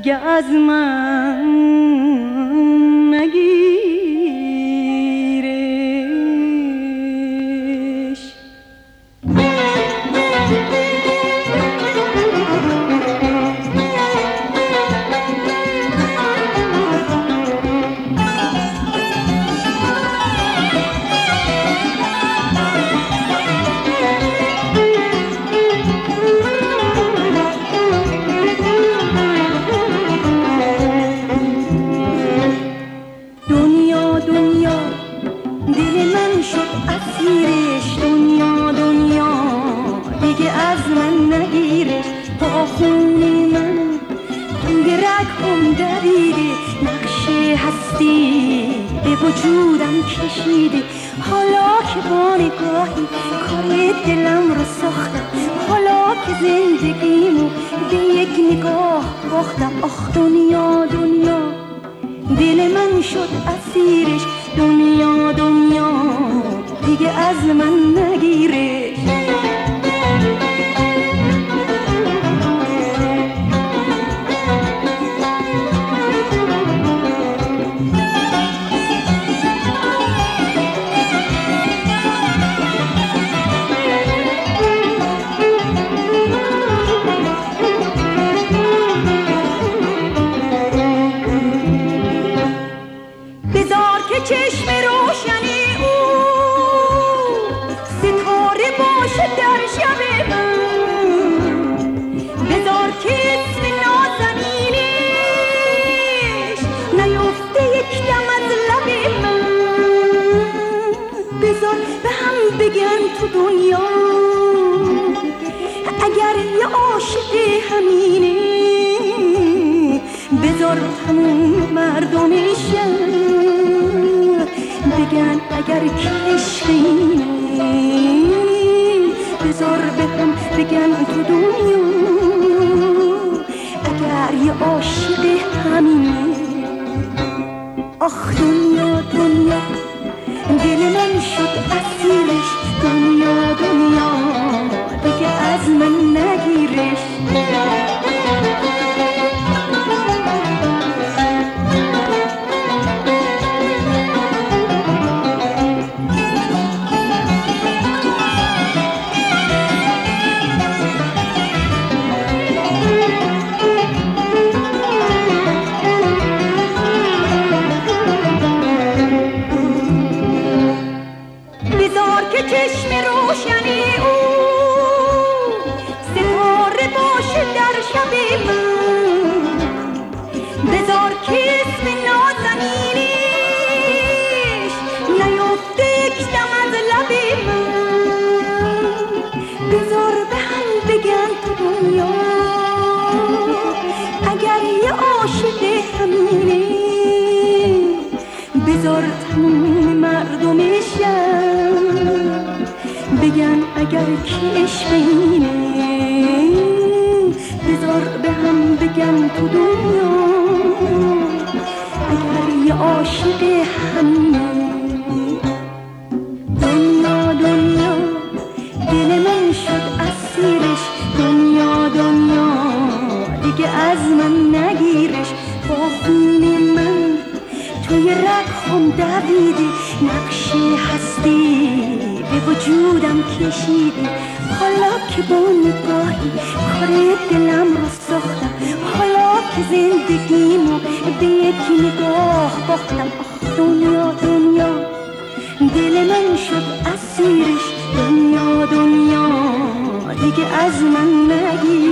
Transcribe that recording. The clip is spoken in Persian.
دیگه از من نگیرش. وجودم کشیده حالا که با نگاهی کار دلم رو ساختم، حالا که زندگیمو به یک نگاه باختم. آخ دنیا دنیا دل من شد اسیرش، دنیا دنیا دیگه از من نگیرش. چشم روشنی او ستاره باشه در شب من، بذار که اسم نازنینش نیفته یک دم از لب من، بذار به هم بگن تو دنیا اگر یه عاشق همینه، بذار تموم مردمشن بگن اگر که عشق اینه، بذار به هم بگن تو دنیا اگر یه عاشق همینه. آخ دنیا دنیا دل من شد اسیرش، دنیا دنیا دیگه از من نگیرش. چشم روشنی او ستاره باشه در شب من، بذار که اسم نازنینش نیفته یک دم از لب من، بذار به هم بگن تو دنیا اگر یه عاشق همینه، بذار تموم مردمشن بگن اگر که عشق اینه، بذار به هم بگن تو دنیا اگر یه عاشق همینه. دنیا دنیا دل من شد اسیرش، دنیا دنیا دیگه از من نگیرش. با خون من توی رگ‌هام دویدی، نقش هستی به وجودم کشیدی، حالا که با نگاهی کار دلم رو ساختم، حالا که زندگیمو به یک نگاه باختم. آخ دنیا دنیا دل من شد اسیرش، دنیا دنیا دیگه از من نگیر.